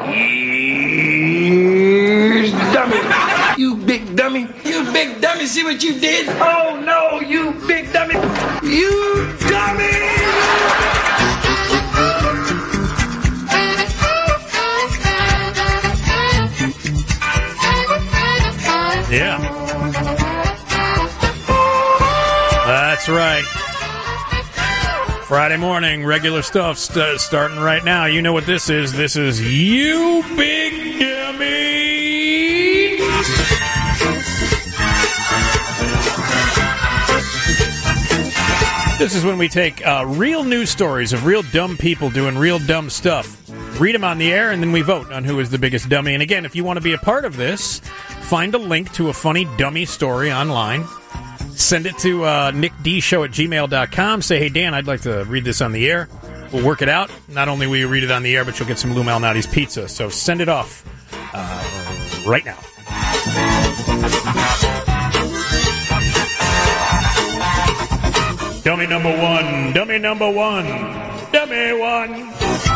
Here's dummy. You big dummy. You big dummy. See what you did? Oh, no, you big dummy. You dummy. Yeah. That's right. Friday morning, regular stuff starting right now. You know what this is. This is You Big Dummy. This is when we take real news stories of real dumb people doing real dumb stuff, read them on the air, and then we vote on who is the biggest dummy. And again, if you want to be a part of this, find a link to a funny dummy story online. Send it to nickdshow@gmail.com. Say, hey, Dan, I'd like to read this on the air. We'll work it out. Not only will you read it on the air, but you'll get some Lou Malnati's pizza. So send it off right now. Dummy number one. Dummy number one. Dummy one.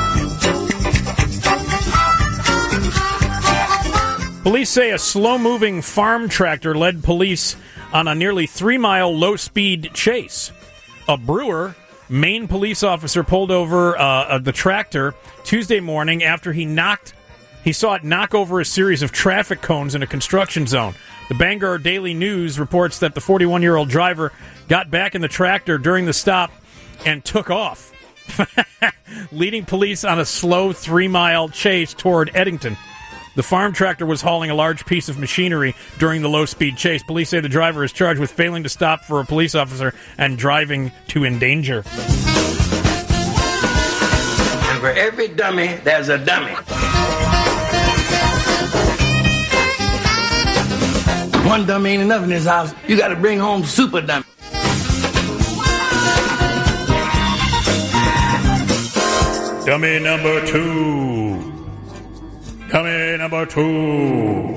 Police say a slow-moving farm tractor led police on a nearly 3-mile low-speed chase. A Brewer, Maine police officer pulled over the tractor Tuesday morning after he saw it knock over a series of traffic cones in a construction zone. The Bangor Daily News reports that the 41-year-old driver got back in the tractor during the stop and took off, leading police on a slow 3-mile chase toward Eddington. The farm tractor was hauling a large piece of machinery during the low-speed chase. Police say the driver is charged with failing to stop for a police officer and driving to endanger. And for every dummy, there's a dummy. One dummy ain't enough in this house. You got to bring home super dummy. Dummy number two. Dummy number two.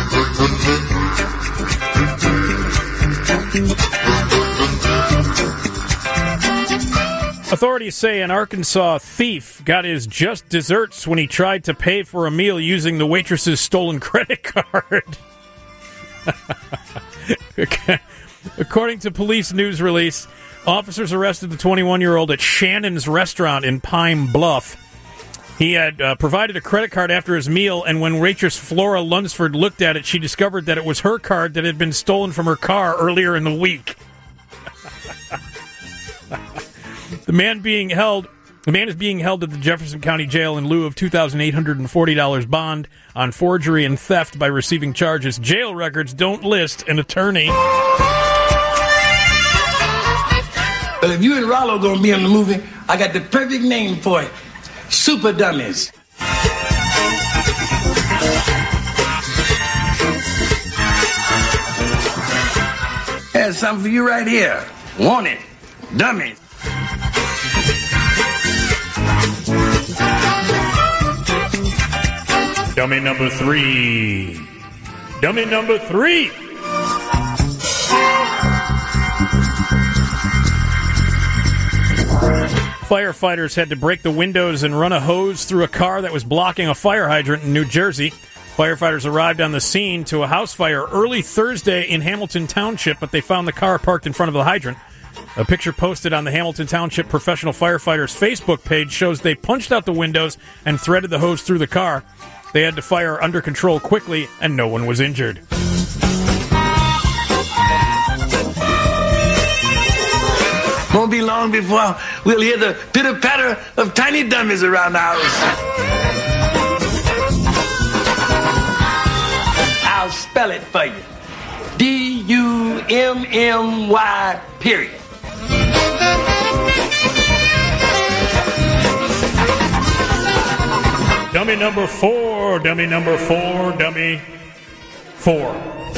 Authorities say an Arkansas thief got his just desserts when he tried to pay for a meal using the waitress's stolen credit card. According to police news release, officers arrested the 21-year-old at Shannon's restaurant in Pine Bluff. He had provided a credit card after his meal, and when waitress Flora Lunsford looked at it, she discovered that it was her card that had been stolen from her car earlier in the week. The man is being held at the Jefferson County Jail in lieu of $2,840 bond on forgery and theft by receiving charges. Jail records don't list an attorney. Well, if you and Rollo gonna be in the movie, I got the perfect name for it. Super Dummies. There's something for you right here. Want it? Dummies. Dummy number three. Dummy number three. Firefighters had to break the windows and run a hose through a car that was blocking a fire hydrant in New Jersey. Firefighters arrived on the scene to a house fire early Thursday in Hamilton Township, but they found the car parked in front of the hydrant. A picture posted on the Hamilton Township Professional Firefighters Facebook page shows they punched out the windows and threaded the hose through the car. They had to fire under control quickly, and no one was injured. Won't be long before we'll hear the pitter-patter of tiny dummies around the house. I'll spell it for you. D-U-M-M-Y, period. Dummy number four, dummy number four, dummy four.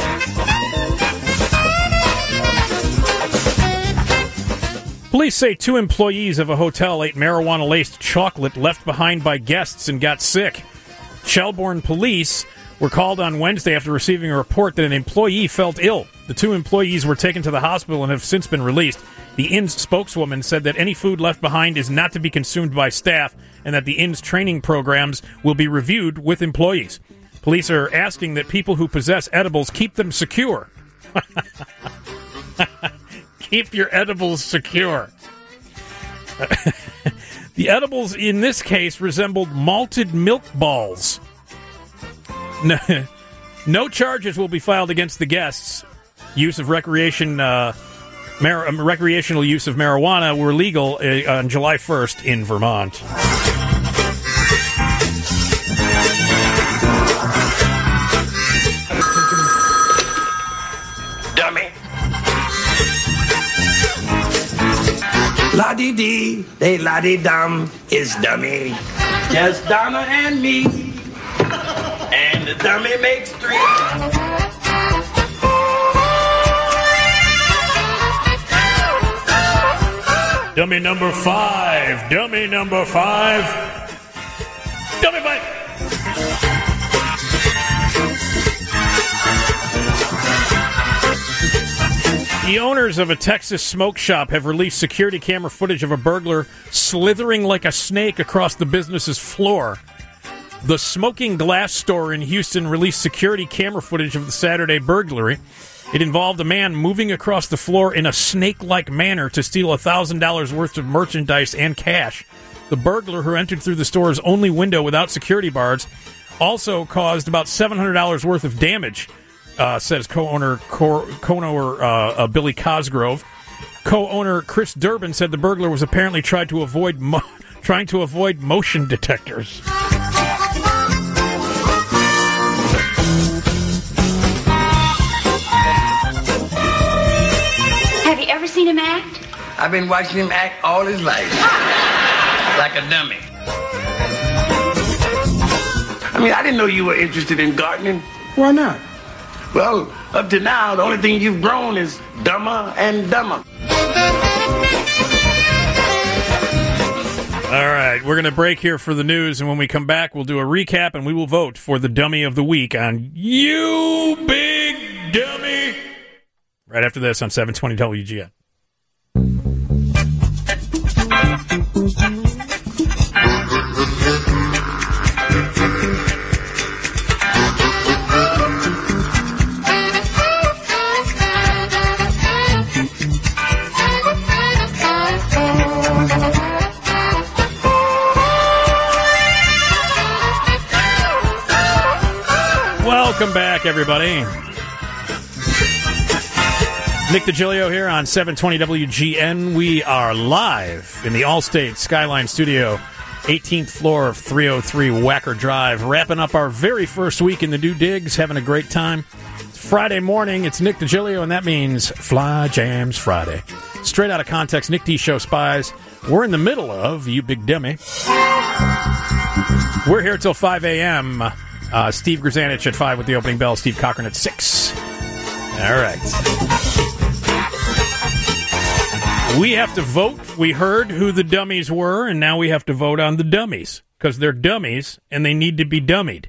Police say 2 employees of a hotel ate marijuana-laced chocolate left behind by guests and got sick. Shelbourne police were called on Wednesday after receiving a report that an employee felt ill. The 2 employees were taken to the hospital and have since been released. The inn's spokeswoman said that any food left behind is not to be consumed by staff and that the inn's training programs will be reviewed with employees. Police are asking that people who possess edibles keep them secure. Keep your edibles secure. The edibles in this case resembled malted milk balls. No charges will be filed against the guests. Use of recreational use of marijuana were legal on July 1st in Vermont. Dummy. La-dee-dee, they la-dee-dum is dummy. Just Donna and me. And the dummy makes 3. Dummy number 5. Dummy number 5. Dummy 5. The owners of a Texas smoke shop have released security camera footage of a burglar slithering like a snake across the business's floor. The Smoking Glass store in Houston released security camera footage of the Saturday burglary. It involved a man moving across the floor in a snake-like manner to steal $1,000 worth of merchandise and cash. The burglar, who entered through the store's only window without security bars, also caused about $700 worth of damage, says co-owner Billy Cosgrove. Co-owner Chris Durbin said the burglar was apparently trying to avoid motion detectors. Have you ever seen him act? I've been watching him act all his life. Like a dummy. I mean, I didn't know you were interested in gardening. Why not? Well, up to now, the only thing you've grown is dumber and dumber. All right, we're going to break here for the news, and when we come back, we'll do a recap, and we will vote for the Dummy of the Week on You Big Dummy. Right after this on 720 WGN. Welcome back, everybody. Nick DiGilio here on 720 WGN. We are live in the Allstate Skyline Studio, 18th floor of 303 Wacker Drive, wrapping up our very first week in the new digs, having a great time. It's Friday morning. It's Nick DiGilio, and that means Fly Jams Friday. Straight out of context, Nick D. Show Spies. We're in the middle of You Big Dummy. We're here till 5 a.m., Steve Grzanich at 5 with the opening bell. Steve Cochran at 6. All right. We have to vote. We heard who the dummies were, and now we have to vote on the dummies because they're dummies and they need to be dummied.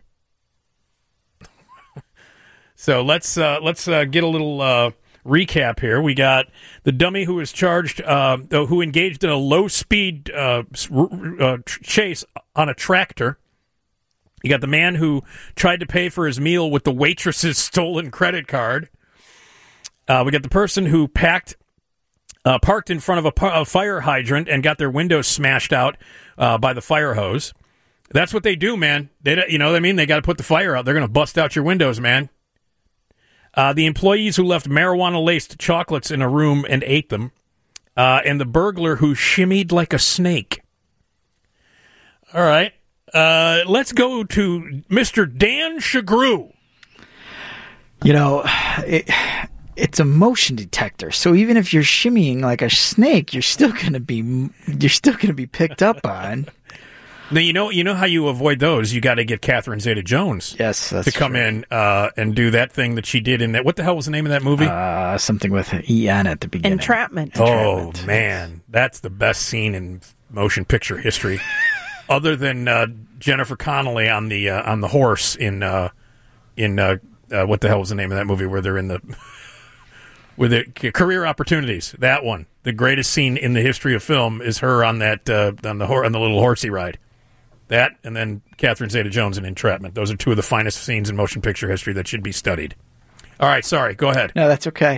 So let's get a little recap here. We got the dummy who was charged, who engaged in a low-speed chase on a tractor. You got the man who tried to pay for his meal with the waitress's stolen credit card. We got the person who parked in front of a fire hydrant and got their windows smashed out by the fire hose. That's what they do, man. You know what I mean? They got to put the fire out. They're going to bust out your windows, man. The employees who left marijuana-laced chocolates in a room and ate them. And the burglar who shimmied like a snake. All right. Let's go to Mr. Dan Shagru. You know, it's a motion detector, so even if you're shimmying like a snake, you're still gonna be picked up on. Now you know how you avoid those. You got to get Catherine Zeta-Jones, yes, to come in and do that thing that she did in that. What the hell was the name of that movie? Something with EN at the beginning. Entrapment. Oh man, that's the best scene in motion picture history. Other than Jennifer Connelly on the horse in what the hell was the name of that movie where they're in the with it, career opportunities. That one, the greatest scene in the history of film, is her on that on the little horsey ride. That, and then Catherine Zeta-Jones in Entrapment. Those are two of the finest scenes in motion picture history that should be studied. All right, sorry, go ahead. No, that's okay.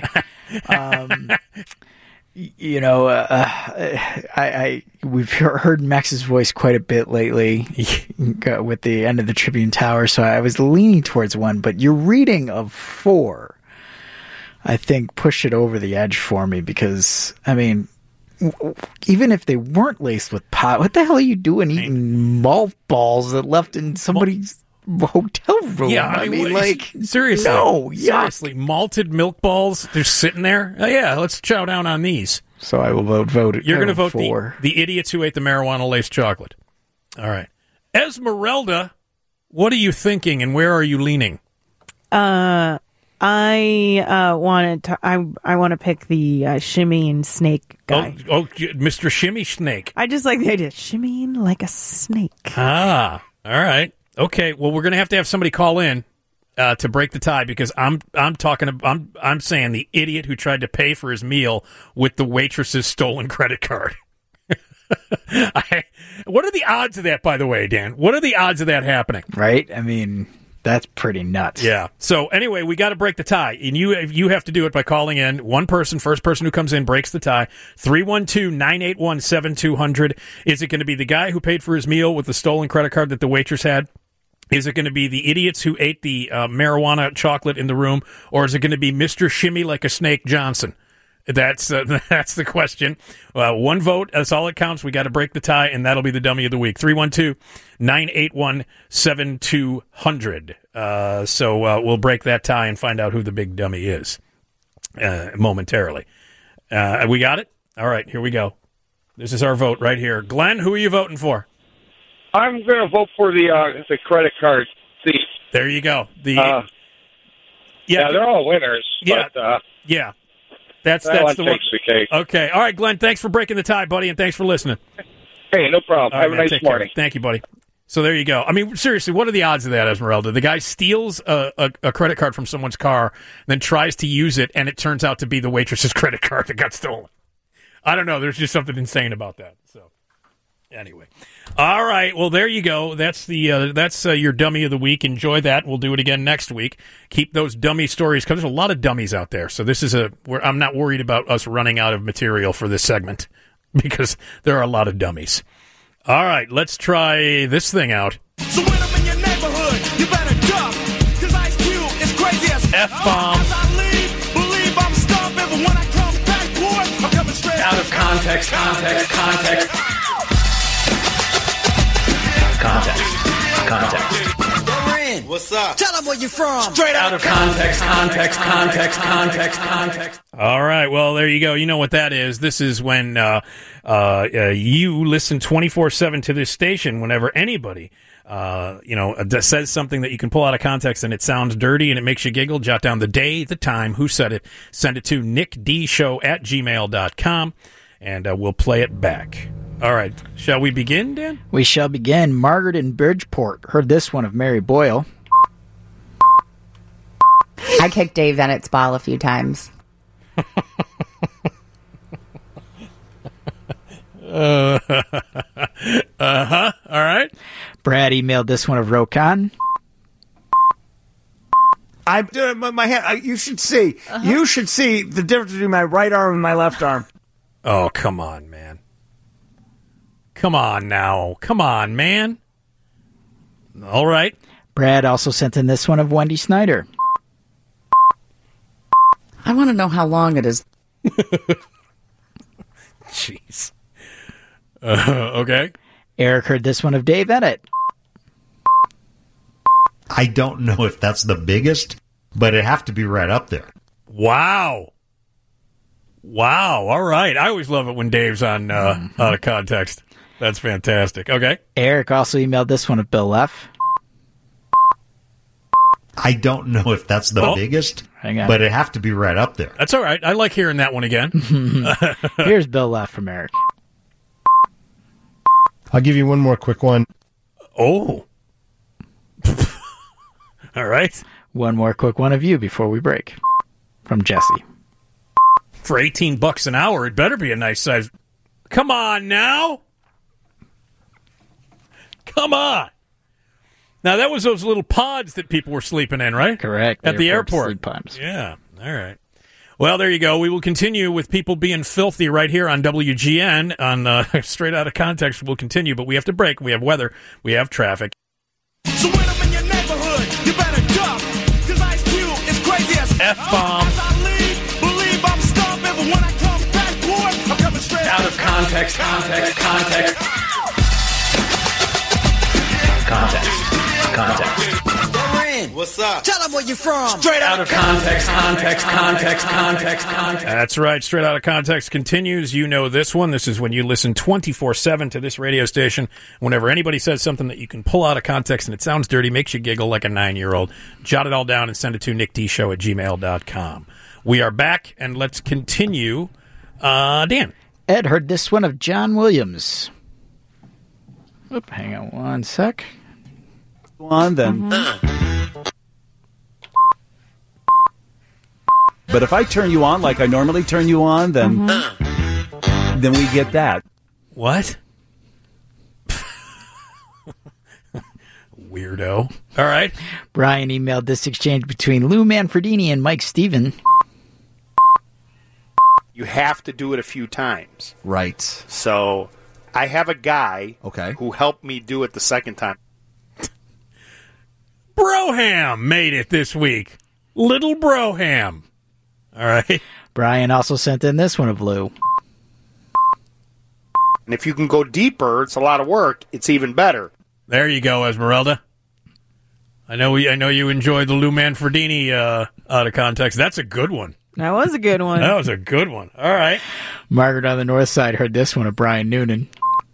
We've heard Max's voice quite a bit lately with the end of the Tribune Tower, so I was leaning towards one, but your reading of 4, I think, pushed it over the edge for me because, I mean, even if they weren't laced with pot, what the hell are you doing eating malt balls that left in somebody's hotel room? Yeah, I mean, like, seriously. No, seriously, malted milk balls, they're sitting there. Yeah, let's chow down on these. So I will vote. You're going to vote for the idiots who ate the marijuana-laced chocolate. All right. Esmeralda, what are you thinking and where are you leaning? I want to pick the shimmying snake guy. Oh, Mr. Shimmy Snake. I just like the idea, shimmying like a snake. Ah, all right. Okay, well, we're going to have somebody call in to break the tie because I'm saying the idiot who tried to pay for his meal with the waitress's stolen credit card. What are the odds of that, by the way, Dan? What are the odds of that happening? Right? I mean, that's pretty nuts. Yeah. So anyway, we got to break the tie, and you have to do it by calling in. One person, first person who comes in breaks the tie. 312-981-7200. Is it going to be the guy who paid for his meal with the stolen credit card that the waitress had? Is it going to be the idiots who ate the marijuana chocolate in the room, or is it going to be Mr. Shimmy like a snake Johnson? That's the question. One vote, that's all it counts. We got to break the tie, and that'll be the dummy of the week. 312-981-7200. So we'll break that tie and find out who the big dummy is momentarily. We got it? All right, here we go. This is our vote right here. Glenn, who are you voting for? I'm going to vote for the credit card thief. There you go. Yeah, they're all winners. Yeah, but, yeah. That's that one the one. Takes the cake. Okay. All right, Glenn, thanks for breaking the tie, buddy, and thanks for listening. Hey, no problem. All right, Have a man, nice morning. Care. Thank you, buddy. So there you go. I mean, seriously, what are the odds of that, Esmeralda? The guy steals a credit card from someone's car, then tries to use it, and it turns out to be the waitress's credit card that got stolen. I don't know. There's just something insane about that. So anyway. All right, well, there you go. That's your dummy of the week. Enjoy that. We'll do it again next week. Keep those dummy stories, because there's a lot of dummies out there. So this is I'm not worried about us running out of material for this segment, because there are a lot of dummies. All right, let's try this thing out. So when I'm in your neighborhood, you better duck, because Ice Cube is crazy as F-bomb. As I leave, believe I'm stomping, but when I come back, boy, I'm coming straight Out of context. What's up? Tell them where you're from. Straight out of context. All right, well, there you go. You know what that is. This is when you listen 24/7 to this station whenever anybody says something that you can pull out of context and it sounds dirty and it makes you giggle. Jot down the day, the time, who said it. Send it to nickdshow@gmail.com, and we'll play it back. All right. Shall we begin, Dan? We shall begin. Margaret in Bridgeport heard this one of Mary Boyle. I kicked Dave Bennett's ball a few times. All right. Brad emailed this one of Rokan. I'm doing my hand. You should see. You should see the difference between my right arm and my left arm. Oh, come on, man. Come on now. Come on, man. All right. Brad also sent in this one of Wendy Snyder. I want to know how long it is. Jeez. Okay. Eric heard this one of Dave Ennett. I don't know if that's the biggest, but it'd have to be right up there. Wow. All right. I always love it when Dave's on out of context. That's fantastic. Okay. Eric also emailed this one of Bill Leff. I don't know if that's the biggest, but it'd have to be right up there. That's all right. I like hearing that one again. Here's Bill Leff from Eric. I'll give you one more quick one. Oh. All right. One more quick one of you before we break. From Jesse. For $18 an hour, it better be a nice size. Come on now. Come on. Now, that was those little pods that people were sleeping in, right? Correct. At the airport. Sleep pods. Yeah. All right. Well, there you go. We will continue with people being filthy right here on WGN on Straight Outta Context. We'll continue, but we have to break. We have weather. We have traffic. So when I'm in your neighborhood, you better duck, because Ice Cube is crazy as F-bomb. As I leave, believe I'm stomping, but when I come back, boy, I'm coming straight Out of context. What's up? Tell them where you're from. Straight out of context. That's right. Straight Outta Context continues. You know this one. This is when you listen 24/7 to this radio station. Whenever anybody says something that you can pull out of context and it sounds dirty, makes you giggle like a 9-year-old, jot it all down and send it to nickdshow@gmail.com. We are back, and let's continue. Dan. Ed heard this one of John Williams. Oop, hang on one sec. On then. But if I turn you on like I normally turn you on, then we get that. What? Weirdo. All right. Brian emailed this exchange between Lou Manfredini and Mike Steven. You have to do it a few times. Right. So I have a guy Okay. who helped me do it the second time. Broham made it this week. Little Broham. All right. Brian also sent in this one of Lou. And if you can go deeper, it's a lot of work. It's even better. There you go, Esmeralda. I know you enjoyed the Lou Manfredini out of context. That's a good one. That was a good one. That was a good one. All right. Margaret on the north side heard this one of Brian Noonan.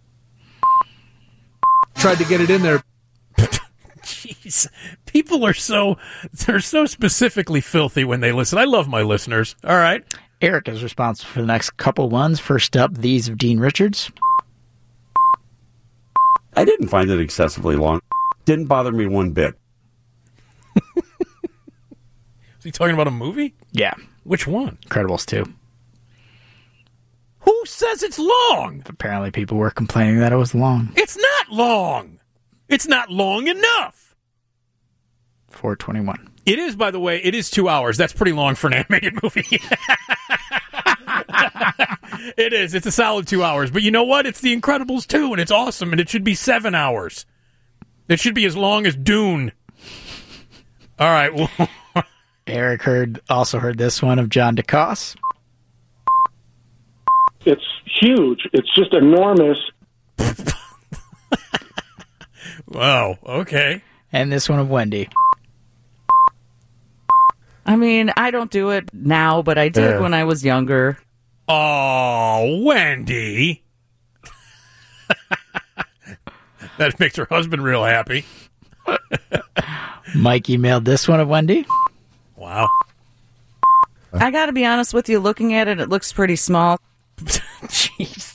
Tried to get it in there. Jeez. People are so specifically filthy when they listen. I love my listeners. All right. Eric is responsible for the next couple ones. First up, these of Dean Richards. I didn't find it excessively long. Didn't bother me one bit. Is he talking about a movie? Yeah. Which one? Incredibles 2. Who says it's long? Apparently people were complaining that it was long. It's not long. It's not long enough. 4:21. It is, by the way, it is 2 hours. That's pretty long for an animated movie. It is. It's a solid 2 hours. But you know what? It's The Incredibles 2, and it's awesome, and it should be 7 hours. It should be as long as Dune. All right. Well, Eric also heard this one of John DeCoss. It's huge. It's just enormous. Wow. Okay. And this one of Wendy. I mean, I don't do it now, but I did when I was younger. Oh, Wendy. That makes her husband real happy. Mike emailed this one of Wendy. Wow. I got to be honest with you, looking at it, it looks pretty small. Jeez.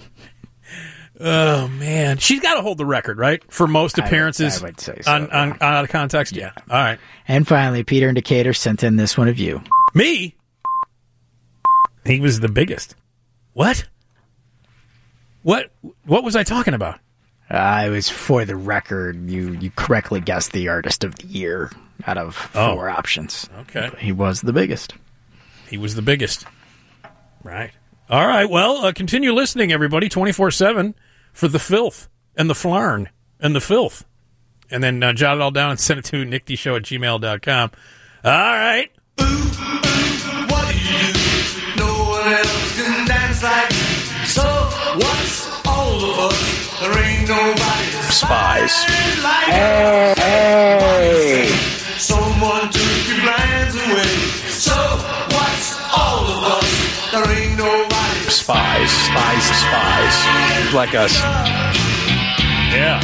Oh, man. She's got to hold the record, right? For most appearances I would say so, on out of context? Yeah. All right. And finally, Peter in Decatur sent in this one of you. Me? He was the biggest. What? What was I talking about? It was for the record. You correctly guessed the artist of the year out of 4 options. Okay. He was the biggest. He was the biggest. Right. All right. Well, continue listening, everybody, 24/7 for the filth and the flarn and the filth. And then jot it all down and send it to nickdshow@gmail.com. All right. What do you do? No one else can dance like. So what's all of us? There ain't nobody to Spies. like Hey. Someone took your plans away. So what's all of us? There ain't nobody. Spies. Like us. Yeah.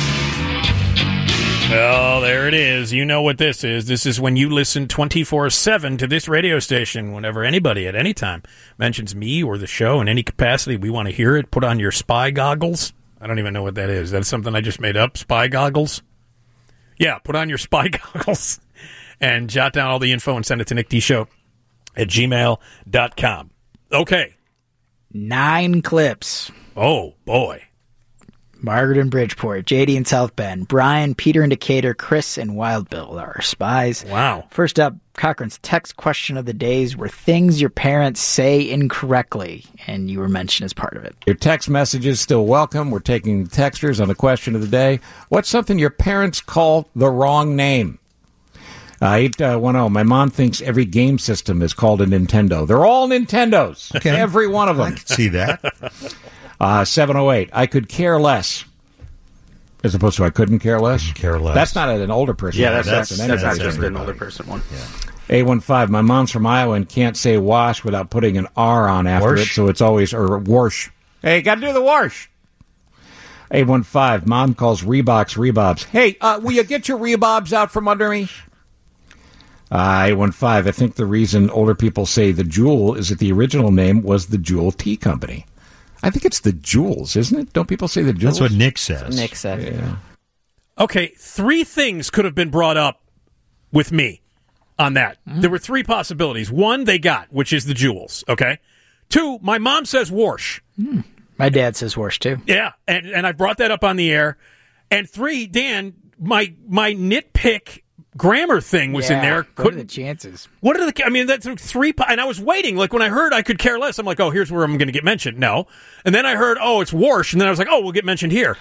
Well, there it is. You know what this is. This is when you listen 24/7 to this radio station. Whenever anybody at any time mentions me or the show in any capacity, we want to hear it. Put on your spy goggles. I don't even know what that is. That's something I just made up. Spy goggles? Yeah, put on your spy goggles and jot down all the info and send it to nickdshow@gmail.com. Okay. 9 clips. Oh, boy. Margaret in Bridgeport, JD in South Bend, Brian, Peter in Decatur, Chris and Wild Bill are our spies. Wow. First up, Cochran's text question of the days were things your parents say incorrectly, and you were mentioned as part of it. Your text messages still welcome. We're taking texters on the question of the day. What's something your parents call the wrong name? 810. My mom thinks every game system is called a Nintendo. They're all Nintendos. Okay. Every one of them. I can see that. 708. I could care less. As opposed to I couldn't care less? Care less. That's not an older person. Yeah, that's an not everybody. just an older person one. Yeah. 815. My mom's from Iowa and can't say wash without putting an R on after it, so it's always, or wash. Hey, got to do the wash. 815. Mom calls Reeboks Reebobs. Hey, will you get your Reebobs out from under me? 815. I think the reason older people say the Jewel is that the original name was the Jewel Tea Company. I think it's the Jewels, isn't it? Don't people say the Jewels? That's what Nick says. Nick said. Yeah. Okay, 3 things could have been brought up with me on that. There were 3 possibilities. 1, they got, which is the Jewels, okay? 2, my mom says Warsh. My dad says Warsh, too. Yeah, and I brought that up on the air. And 3, Dan, my nitpick grammar thing was in there. What are the chances? What are the? I mean, that's 3. And I was waiting. Like when I heard I could care less, I'm like, oh, here's where I'm going to get mentioned. No, and then I heard, oh, it's Warsh, and then I was like, oh, we'll get mentioned here.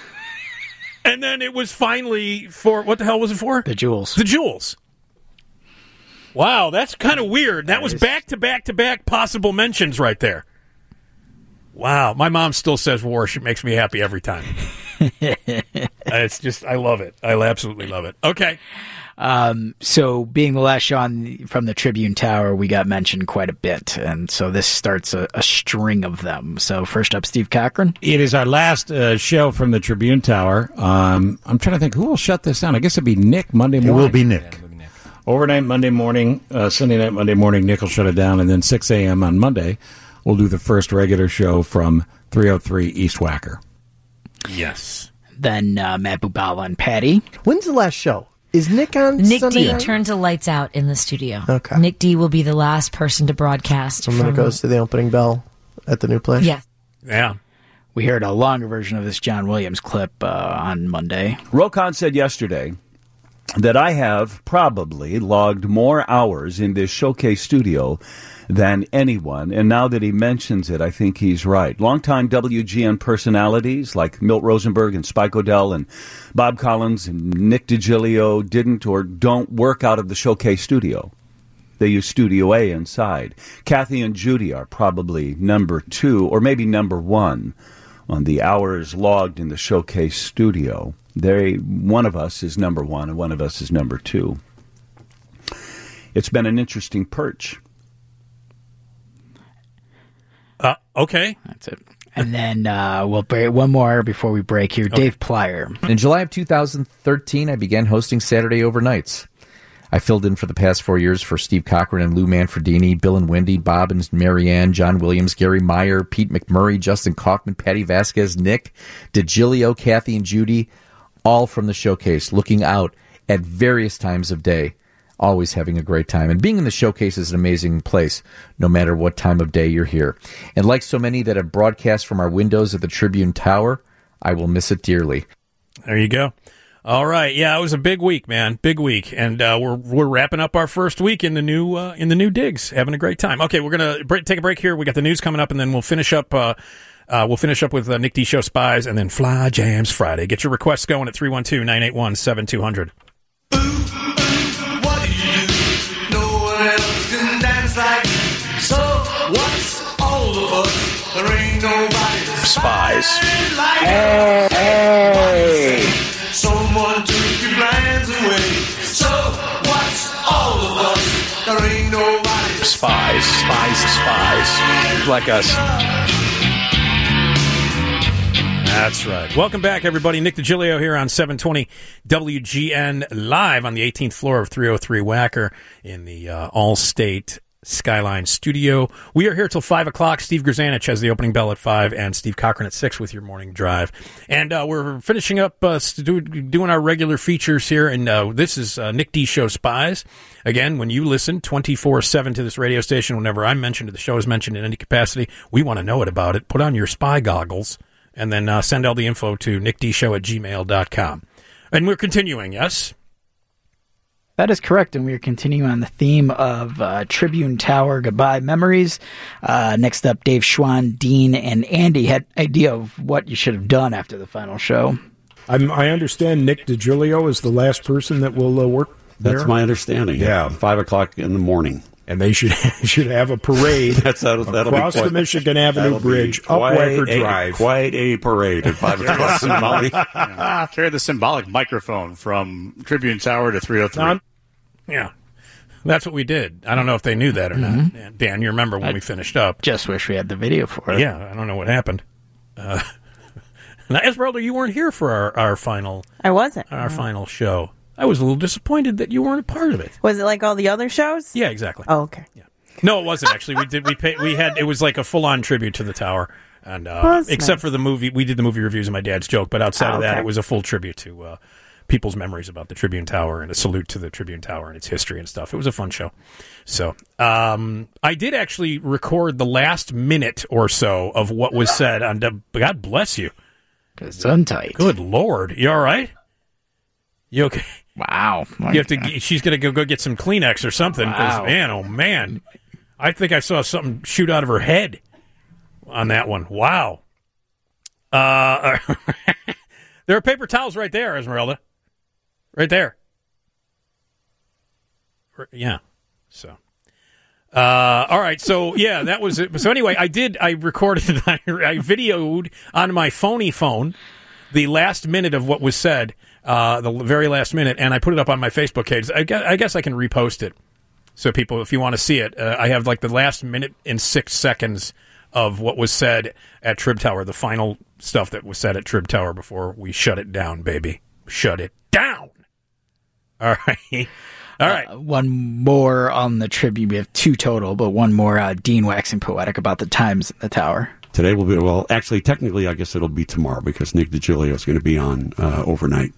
And then it was finally for what the hell was it for? The Jewels. The Jewels. Wow, that's kind of weird. That was back to back to back possible mentions right there. Wow, my mom still says Warsh. It makes me happy every time. It's just, I love it. I absolutely love it. Okay. So being the last show from the Tribune Tower, we got mentioned quite a bit, and so this starts a string of them. So first up, Steve Cochran. It is our last show from the Tribune Tower. I'm trying to think who will shut this down. I guess it'd be Nick Monday morning. It will be Nick. Overnight Monday morning, Sunday night Monday morning, Nick will shut it down, and then 6 a.m. on Monday, we'll do the first regular show from 303 East Wacker. Yes. Then Matt Bubala and Patty. When's the last show? Is Nick on Nick Sunday D night? turns the lights out in the studio. Okay. Nick D will be the last person to broadcast. Someone goes to the opening bell at the new place? Yeah. Yeah. We heard a longer version of this John Williams clip on Monday. Rokon said yesterday that I have probably logged more hours in this showcase studio than anyone, and now that he mentions it, I think he's right. Longtime WGN personalities like Milt Rosenberg and Spike O'Dell and Bob Collins and Nick DiGilio didn't or don't work out of the showcase studio. They use Studio A inside. Kathy and Judy are probably number 2 or maybe number 1 on the hours logged in the showcase studio. One of us is number 1 and one of us is number 2. It's been an interesting perch. Okay. That's it. And then we'll break one more before we break here. Okay. Dave Plyer. In July of 2013, I began hosting Saturday overnights. I filled in for the past 4 years for Steve Cochran and Lou Manfredini, Bill and Wendy, Bob and Marianne, John Williams, Gary Meyer, Pete McMurray, Justin Kaufman, Patty Vasquez, Nick DiGilio, Kathy and Judy, all from the showcase, looking out at various times of day. Always having a great time. And being in the showcase is an amazing place, no matter what time of day you're here. And like so many that have broadcast from our windows at the Tribune Tower, I will miss it dearly. There you go. All right. Yeah, it was a big week, man. Big week. And we're wrapping up our first week in the new digs. Having a great time. Okay, we're going to take a break here. We got the news coming up, and then we'll finish up with Nick D Show Spies and then Fly Jams Friday. Get your requests going at 312-981-7200. Like, so what's all of us? There ain't nobody to Spies. Like hey. Someone took your plans away. So what's all of us? There ain't nobody to Spies. Like us. That's right. Welcome back, everybody. Nick DiGilio here on 720 WGN live on the 18th floor of 303 Wacker in the All-State Skyline Studio. We are here till 5 o'clock. Steve Grzanich has the opening bell at 5, and Steve Cochran at 6 with your morning drive. And we're finishing up doing our regular features here, and this is Nick D. Show Spies. Again, when you listen 24/7 to this radio station, whenever I'm mentioned or the show is mentioned in any capacity, we want to know about it. Put on your spy goggles, and then send all the info to nickdshow@gmail.com. And we're continuing, yes? That is correct, and we are continuing on the theme of Tribune Tower goodbye memories. Next up, Dave Schwann, Dean, and Andy had an idea of what you should have done after the final show. I understand Nick DiGiulio is the last person that will work there? That's my understanding. Yeah. 5 o'clock in the morning. And they should have a parade that'll across the Michigan Avenue Bridge, up Wacker Drive. Quite a parade at 5 o'clock. Carry the symbolic microphone from Tribune Tower to 303. Yeah. That's what we did. I don't know if they knew that or not. Dan, you remember when we finished up. Just wish we had the video for it. Yeah, I don't know what happened. Now, Esmeralda, you weren't here for our final... I wasn't. Our final show. I was a little disappointed that you weren't a part of it. Was it like all the other shows? Yeah, exactly. Oh, okay. Yeah. No, it wasn't actually. It was like a full-on tribute to the tower, and except for the movie, we did the movie reviews of My Dad's Joke. But outside of that, it was a full tribute to people's memories about the Tribune Tower and a salute to the Tribune Tower and its history and stuff. It was a fun show. So I did actually record the last minute or so of what was said on. God bless you. Gesundheit. Good Lord, you all right? You okay? Wow. You have to. She's gonna go get some Kleenex or something. Wow. Man, oh man, I think I saw something shoot out of her head on that one. Wow. There are paper towels right there, Esmeralda. Right there. Yeah. So. All right. So yeah, that was it. So anyway, I recorded. I videoed on my phone the last minute of what was said. The very last minute, and I put it up on my Facebook page. I guess I can repost it. So people, if you want to see it, I have like the last minute and 6 seconds of what was said at Trib Tower, the final stuff that was said at Trib Tower before we shut it down, baby. Shut it down. All right. All right. One more on the Tribune. We have 2 total, but one more Dean waxing poetic about the times in the tower. Today will be, well, actually, technically, I guess it'll be tomorrow because Nick DiGiulio is going to be on overnight.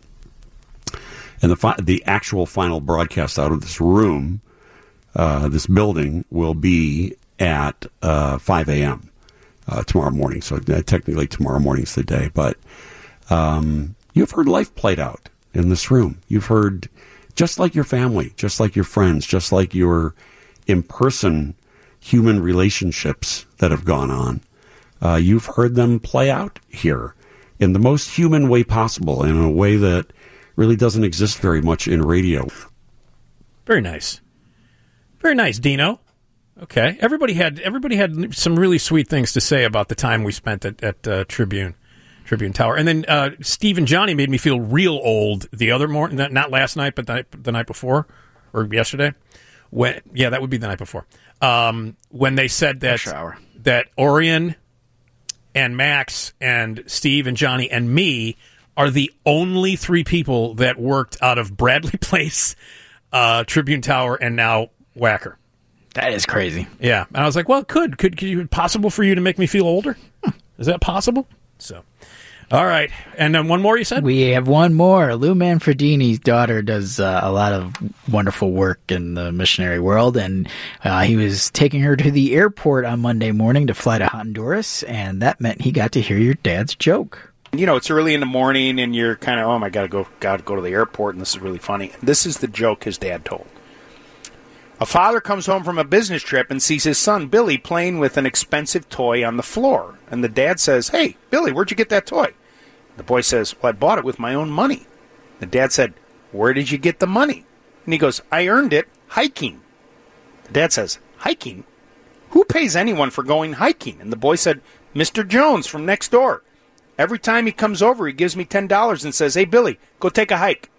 And the actual final broadcast out of this room, this building, will be at 5 a.m. Tomorrow morning. So technically tomorrow morning's the day. But you've heard life played out in this room. You've heard, just like your family, just like your friends, just like your in-person human relationships that have gone on. You've heard them play out here in the most human way possible, in a way that really doesn't exist very much in radio. Very nice. Very nice, Dino. Okay. Everybody had some really sweet things to say about the time we spent at Tribune Tower. And then Steve and Johnny made me feel real old the other morning, not last night, but the night before, or yesterday. That would be the night before. When they said that Orion and Max and Steve and Johnny and me are the only 3 people that worked out of Bradley Place, Tribune Tower, and now Wacker. That is crazy. Yeah. And I was like, well, could it possible for you to make me feel older? Is that possible? So, all right. And then one more, you said? We have one more. Lou Manfredini's daughter does a lot of wonderful work in the missionary world, and he was taking her to the airport on Monday morning to fly to Honduras, and that meant he got to hear your dad's joke. You know, it's early in the morning, and you're kind of, I got to go to the airport, and this is really funny. This is the joke his dad told. A father comes home from a business trip and sees his son, Billy, playing with an expensive toy on the floor. And the dad says, "Hey, Billy, where'd you get that toy?" The boy says, "Well, I bought it with my own money." The dad said, "Where did you get the money?" And he goes, "I earned it hiking." The dad says, "Hiking? Who pays anyone for going hiking?" And the boy said, "Mr. Jones from next door. Every time he comes over, he gives me $10 and says, 'Hey, Billy, go take a hike.'"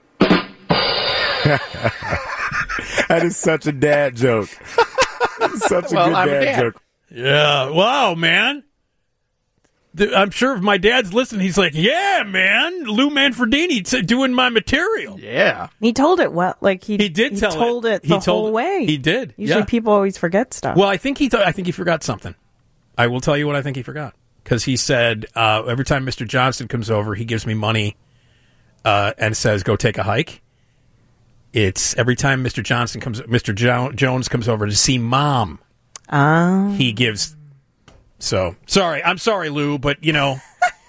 That is such a dad joke. Such a good dad joke. Yeah. Wow, man. I'm sure if my dad's listening, he's like, "Yeah, man, Lou Manfredini doing my material." Yeah, he told it well. Like he did tell told it the whole way. He did. Usually, yeah. people always forget stuff. Well, I think he forgot something. I will tell you what I think he forgot, because he said every time Mr. Johnson comes over, he gives me money and says, "Go take a hike." It's every time Mr. Jones comes over to see Mom. He gives. So sorry, I'm sorry, Lou, but you know.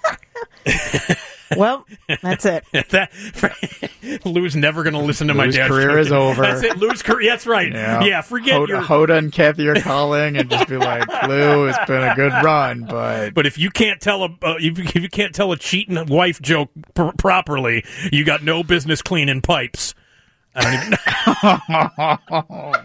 Well, that's it. Lou's never going to listen to my Lou's dad's career is over. That's it. Lou's career. That's right. Yeah, forget Hoda and Kathy are calling, and just be like, "Lou, it's been a good run, but if you can't tell if you can't tell a cheating wife joke properly, you got no business cleaning pipes." I don't even.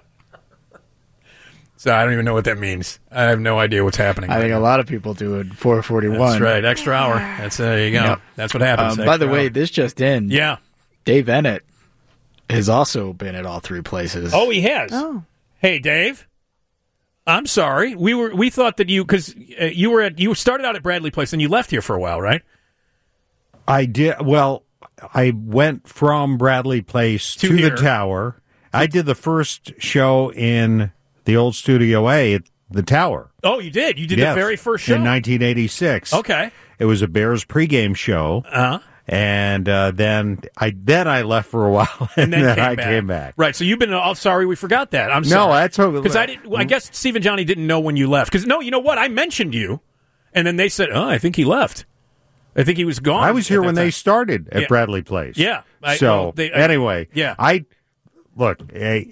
So I don't even know what that means. I have no idea what's happening. I think a lot of people do it. 4:41. That's right. Extra hour. There you go. Yep. That's what happens. By the way, this just in. Yeah. Dave Ennett has also been at all three places. Oh, he has. Oh. Hey, Dave. I'm sorry. We thought that because you started out at Bradley Place and you left here for a while, right? I did. Well, I went from Bradley Place to the Tower. I did the first show in the old Studio A at the Tower. Oh, you did? You did the very first show? In 1986. Okay. It was a Bears pregame show. Uh-huh. And then I left for a while, and then I came back. Right, so you've been. Oh, sorry, we forgot that. I'm sorry. No, that's okay. Because I guess Steve and Johnny didn't know when you left. Because you know what? I mentioned you, and then they said, "Oh, I think he left. I think he was gone." I was here when they started at Bradley Place. Yeah. Anyway, yeah. Look,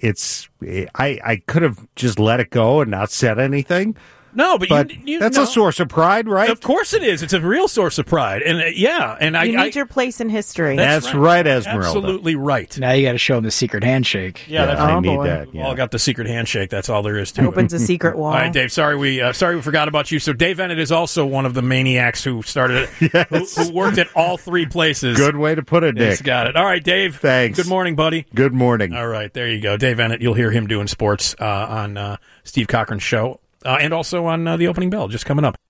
I could have just let it go and not said anything. No, but you that's a source of pride, right? Of course it is. It's a real source of pride. And you need your place in history. That's right, Esmeralda. Absolutely right. Now you got to show him the secret handshake. Yeah, I need that. Yeah. All got the secret handshake. That's all there is to it. Opens a secret wall. All right, Dave. Sorry we forgot about you. So Dave Ennett is also one of the maniacs who started it, who worked at all three places. Good way to put it, Nick. Yes, got it. All right, Dave. Thanks. Good morning, buddy. Good morning. All right, there you go. Dave Ennett. You'll hear him doing sports on Steve Cochran's show. And also on the opening bell, just coming up.